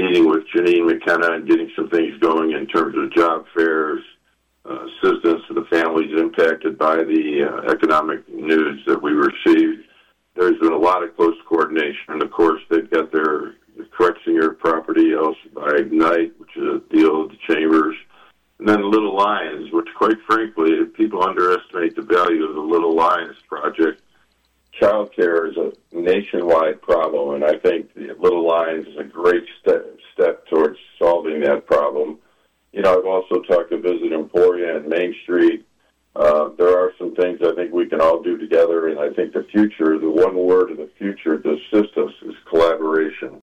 meeting with Janine McKenna and getting some things going in terms of job fairs, assistance to the families impacted by the economic news that we received. There's been a lot of close coordination, and of course they've got their Correctsinger property also by Ignite, which is a deal with the chambers, and then Little Lions, which quite frankly, people underestimate the value of the Little Lions project. Child care is a nationwide problem, and I think the Little Lions is a great step towards solving that problem. You know, I've also talked to Visit Emporia and Main Street. There are some things I think we can all do together, and I think the future, the one word of the future to assist us is collaboration.